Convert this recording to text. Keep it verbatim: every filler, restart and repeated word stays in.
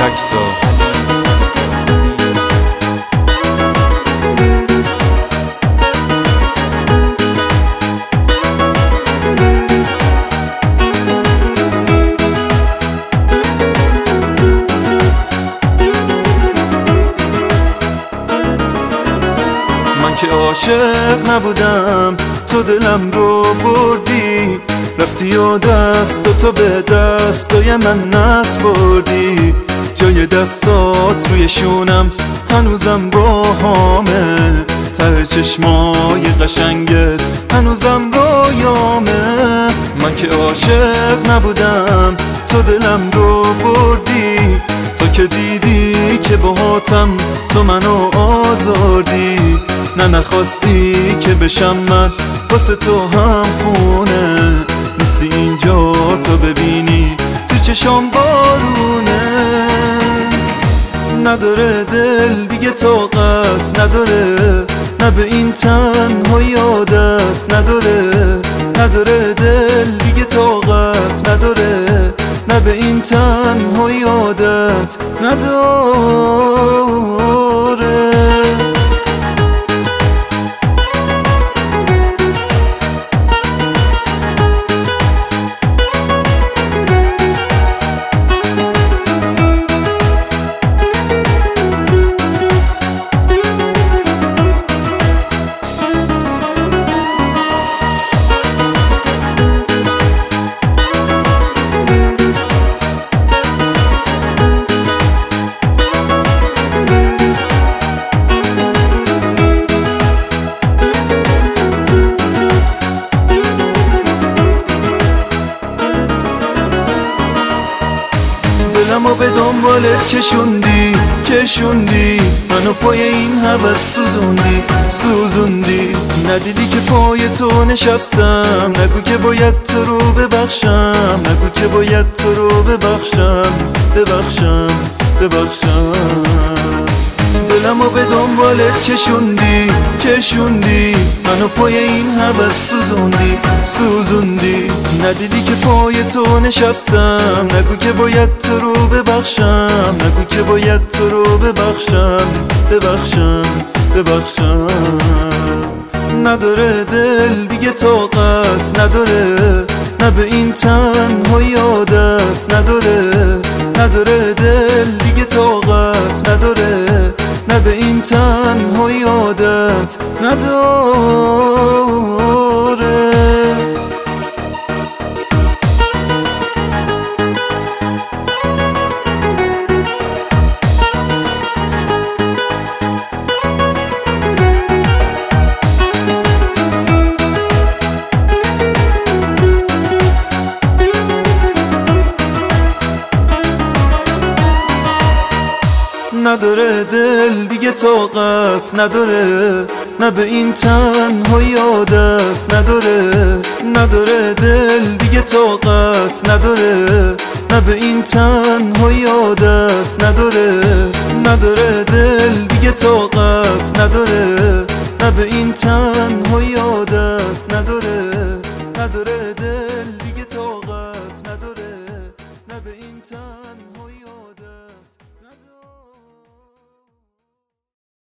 تکتا. من که عاشق نبودم، تو دلم رو بردی، رفتی و دست و تو به دستای من نسپردی. جای دستات روی شونم هنوزم با همه، ته چشمای قشنگت هنوزم رویامه. من که عاشق نبودم، تو دلم رو بردی، تا که دیدی که باهاتم تو منو آزردی. نه نخواستی که بشم من واسه تو هم خونه، نیستی اینجا تو ببینی تو چشام بارونه. نداره دل دیگه طاقت نداره، نه به این تنهایی عادت نداره. نداره دل دیگه طاقت نداره، نه به این تنهایی عادت نداره. دلمو به دنبالت کشوندی کشوندی، منو پای این هوس سوزوندی سوزوندی. ندیدی که پای تو نشستم، نگو که باید تو رو ببخشم، نگو که باید تو رو ببخشم ببخشم ببخشم. دلمو به دنبالت کشوندی کشوندی، منو پای این هوس سوزوندی سوزوندی. ندیدی که پای تو نشستم، نگو که باید تو رو ببخشم، نگو که باید تو رو ببخشم ببخشم ببخشم. نداره دل دیگه طاقت نداره، نه به این تنهایی عادت نداره. نداره دل دیگه طاقت نداره، نه به این تنهایی عادت نداره. نداره دل دیگه طاقت نداره، نه به این تنهایی عادت نداره. نداره دل دیگه طاقت نداره، نه به این تنهایی عادت نداره. نداره دل دیگه طاقت نداره، نه به این تنهایی عادت نداره. نداره دل دیگه طاقت نداره، نه به این تنهایی